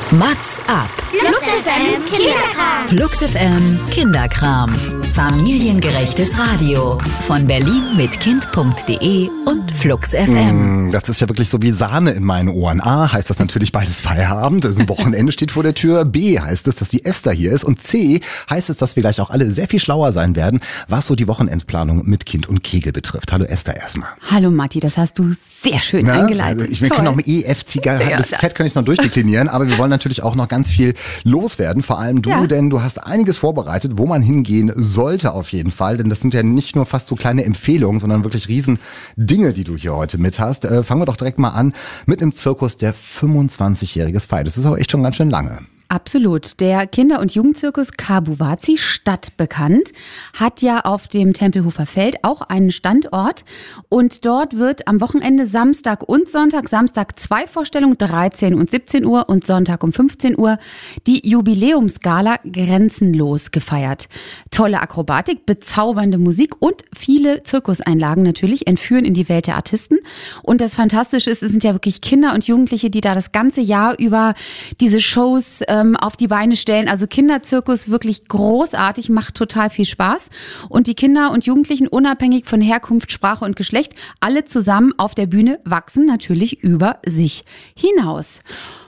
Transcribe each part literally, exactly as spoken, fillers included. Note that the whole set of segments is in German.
Mats ab. Flux F M Kinderkram. Flux F M Kinderkram. Familiengerechtes Radio. Von Berlin mit Kind punkt de und Flux F M. Mm, das ist ja wirklich so wie Sahne in meinen Ohren. A, heißt das natürlich beides Feierabend. Das ist ein Wochenende steht vor der Tür. B, heißt es, dass die Esther hier ist. Und C, heißt es, dass wir gleich auch alle sehr viel schlauer sein werden, was so die Wochenendplanung mit Kind und Kegel betrifft. Hallo Esther erstmal. Hallo Matti, das hast du sehr schön Na, eingeleitet. Also ich, wir können noch mit E, F, C, G, bis Z kann ich es noch durchdeklinieren, aber wir wollen natürlich auch noch ganz viel loswerden, vor allem du, ja. denn du hast einiges vorbereitet, wo man hingehen sollte auf jeden Fall, denn das sind ja nicht nur fast so kleine Empfehlungen, sondern wirklich riesen Dinge, die du hier heute mit hast. Äh, fangen wir doch direkt mal an mit einem Zirkus, der fünfundzwanzigjähriges feiert. Das ist aber echt schon ganz schön lange. Absolut. Der Kinder- und Jugendzirkus Kabuwazi, stadtbekannt, hat ja auf dem Tempelhofer Feld auch einen Standort. Und dort wird am Wochenende Samstag und Sonntag, Samstag zwei Vorstellungen, dreizehn und siebzehn Uhr und Sonntag um fünfzehn Uhr, die Jubiläumsgala Grenzenlos gefeiert. Tolle Akrobatik, bezaubernde Musik und viele Zirkuseinlagen natürlich entführen in die Welt der Artisten. Und das Fantastische ist, es sind ja wirklich Kinder und Jugendliche, die da das ganze Jahr über diese Shows auf die Beine stellen. Also Kinderzirkus wirklich großartig, macht total viel Spaß. Und die Kinder und Jugendlichen, unabhängig von Herkunft, Sprache und Geschlecht, alle zusammen auf der Bühne wachsen natürlich über sich hinaus.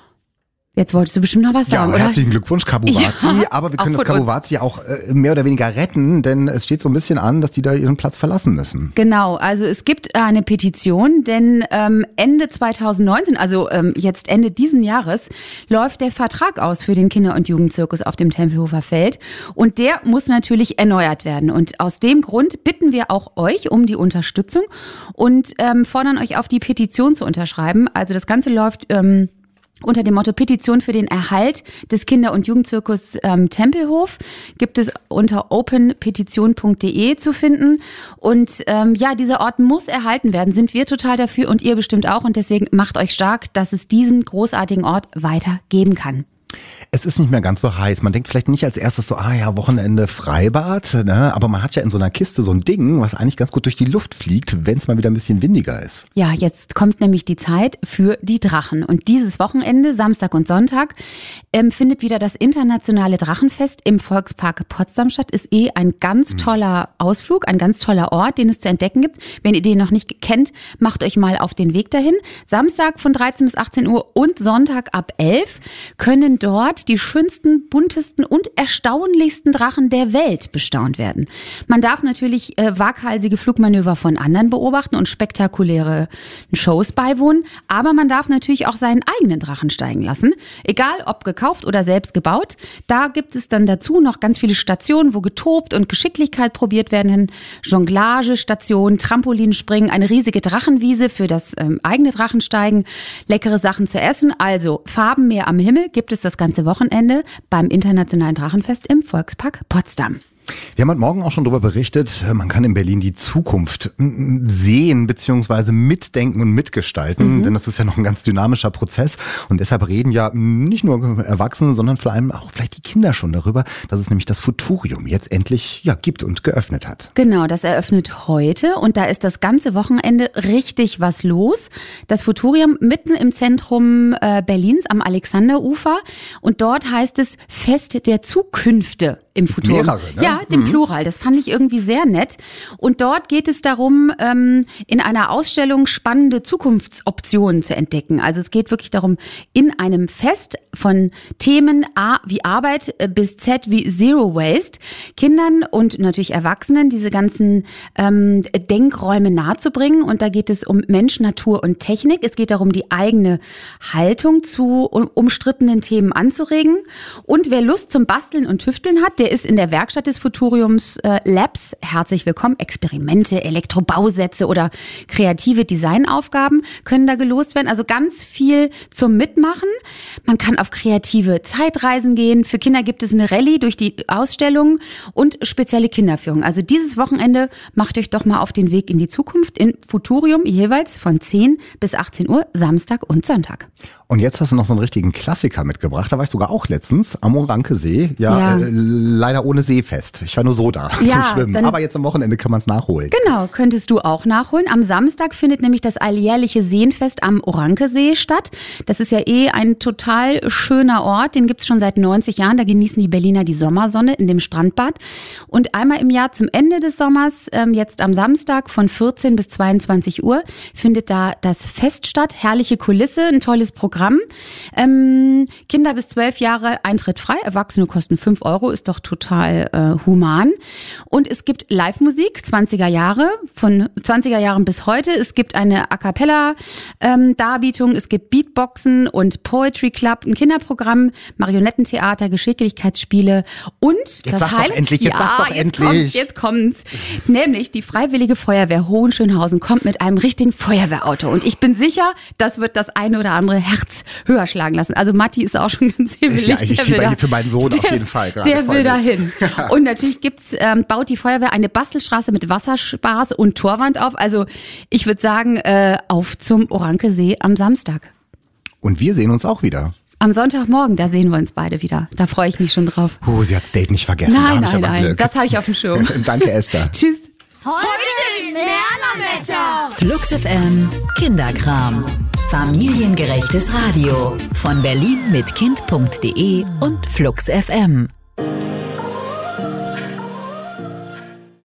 Jetzt wolltest du bestimmt noch was sagen, ja, oder? Herzlichen Glückwunsch, Kabuwazi. Ja, aber wir können das Kabuwazi auch äh, mehr oder weniger retten, denn es steht so ein bisschen an, dass die da ihren Platz verlassen müssen. Genau, also es gibt eine Petition, denn ähm, Ende zweitausendneunzehn, also ähm, jetzt Ende diesen Jahres, läuft der Vertrag aus für den Kinder- und Jugendzirkus auf dem Tempelhofer Feld. Und der muss natürlich erneuert werden. Und aus dem Grund bitten wir auch euch um die Unterstützung und ähm, fordern euch auf, die Petition zu unterschreiben. Also das Ganze läuft Ähm, unter dem Motto Petition für den Erhalt des Kinder- und Jugendzirkus ähm, Tempelhof gibt es unter open petition punkt de zu finden. Und ähm, ja, dieser Ort muss erhalten werden, sind wir total dafür und ihr bestimmt auch. Und deswegen macht euch stark, dass es diesen großartigen Ort weiter geben kann. Es ist nicht mehr ganz so heiß. Man denkt vielleicht nicht als erstes so, ah ja, Wochenende Freibad, ne? Aber man hat ja in so einer Kiste so ein Ding, was eigentlich ganz gut durch die Luft fliegt, wenn es mal wieder ein bisschen windiger ist. Ja, jetzt kommt nämlich die Zeit für die Drachen. Und dieses Wochenende, Samstag und Sonntag, ähm, findet wieder das internationale Drachenfest im Volkspark Potsdam statt. Ist eh ein ganz toller Ausflug, ein ganz toller Ort, den es zu entdecken gibt. Wenn ihr den noch nicht kennt, macht euch mal auf den Weg dahin. Samstag von dreizehn bis achtzehn Uhr und Sonntag ab elf können dort die schönsten, buntesten und erstaunlichsten Drachen der Welt bestaunt werden. Man darf natürlich äh, waghalsige Flugmanöver von anderen beobachten und spektakuläre Shows beiwohnen, aber man darf natürlich auch seinen eigenen Drachen steigen lassen, egal ob gekauft oder selbst gebaut. Da gibt es dann dazu noch ganz viele Stationen, wo getobt und Geschicklichkeit probiert werden, Jonglagestationen, Trampolinspringen, eine riesige Drachenwiese für das ähm, eigene Drachensteigen, leckere Sachen zu essen, also Farbenmeer am Himmel gibt es das ganze Wochenende beim Internationalen Drachenfest im Volkspark Potsdam. Wir haben heute Morgen auch schon darüber berichtet, man kann in Berlin die Zukunft sehen bzw. mitdenken und mitgestalten, mhm. denn das ist ja noch ein ganz dynamischer Prozess und deshalb reden ja nicht nur Erwachsene, sondern vor allem auch vielleicht die Kinder schon darüber, dass es nämlich das Futurium jetzt endlich ja gibt und geöffnet hat. Genau, das eröffnet heute und da ist das ganze Wochenende richtig was los. Das Futurium mitten im Zentrum äh, Berlins am Alexanderufer und dort heißt es Fest der Zukünfte im Futurium. Mehrere, ne? Ja, dem mhm. Plural. Das fand ich irgendwie sehr nett. Und dort geht es darum, ähm, in einer Ausstellung spannende Zukunftsoptionen zu entdecken. Also es geht wirklich darum, in einem Fest von Themen A wie Arbeit bis Z wie Zero Waste Kindern und natürlich Erwachsenen diese ganzen ähm, Denkräume nahezubringen. Und da geht es um Mensch, Natur und Technik. Es geht darum, die eigene Haltung zu umstrittenen Themen anzuregen. Und wer Lust zum Basteln und Tüfteln hat, der ist in der Werkstatt des Futuriums äh, Labs herzlich willkommen. Experimente, Elektrobausätze oder kreative Designaufgaben können da gelost werden. Also ganz viel zum Mitmachen. Man kann auf kreative Zeitreisen gehen. Für Kinder gibt es eine Rallye durch die Ausstellung und spezielle Kinderführung. Also dieses Wochenende macht euch doch mal auf den Weg in die Zukunft in Futurium, jeweils von zehn bis achtzehn Uhr, Samstag und Sonntag. Und jetzt hast du noch so einen richtigen Klassiker mitgebracht. Da war ich sogar auch letztens am Orankesee. Ja, ja. Äh, leider ohne Seefest. Ich war nur so da Ja, zum Schwimmen. dann- Aber jetzt am Wochenende kann man es nachholen. Genau, könntest du auch nachholen. Am Samstag findet nämlich das alljährliche Seenfest am Orankesee statt. Das ist ja eh ein total schöner Ort. Den gibt's schon seit neunzig Jahren. Da genießen die Berliner die Sommersonne in dem Strandbad. Und einmal im Jahr zum Ende des Sommers, ähm, jetzt am Samstag von vierzehn bis zweiundzwanzig Uhr, findet da das Fest statt. Herrliche Kulisse, ein tolles Programm. Ähm, Kinder bis zwölf Jahre Eintritt frei. Erwachsene kosten fünf Euro, ist doch total äh, human. Und es gibt Live-Musik, zwanziger Jahre, von zwanziger Jahren bis heute. Es gibt eine A-Cappella-Darbietung, es gibt Beatboxen und Poetry Club, ein Kinderprogramm, Marionettentheater, Geschicklichkeitsspiele und Jetzt das sag's doch Highlight- endlich, jetzt ja, sag's doch jetzt endlich. Kommt, jetzt kommt's. Nämlich die Freiwillige Feuerwehr Hohenschönhausen kommt mit einem richtigen Feuerwehrauto. Und ich bin sicher, das wird das eine oder andere Herz höher schlagen lassen. Also Matti ist auch schon ganz hibbelig. Ja, ich Der fieber will da- hier für meinen Sohn auf jeden Fall gerade Der voll will mit. dahin. Und natürlich gibt's, ähm, baut die Feuerwehr eine Bastelstraße mit Wasserspaß und Torwand auf. Also ich würde sagen, äh, auf zum Orankesee am Samstag. Und wir sehen uns auch wieder. Am Sonntagmorgen, da sehen wir uns beide wieder. Da freue ich mich schon drauf. Oh, sie hat's Date nicht vergessen. da Nein, hab ich nein, aber nein. Glück. Das habe ich auf dem Schirm. Danke, Esther. Tschüss. Heute ist Lernerwetter. Flux F M Kinderkram. Familiengerechtes Radio von Berlin mit Kind punkt de und Flux F M.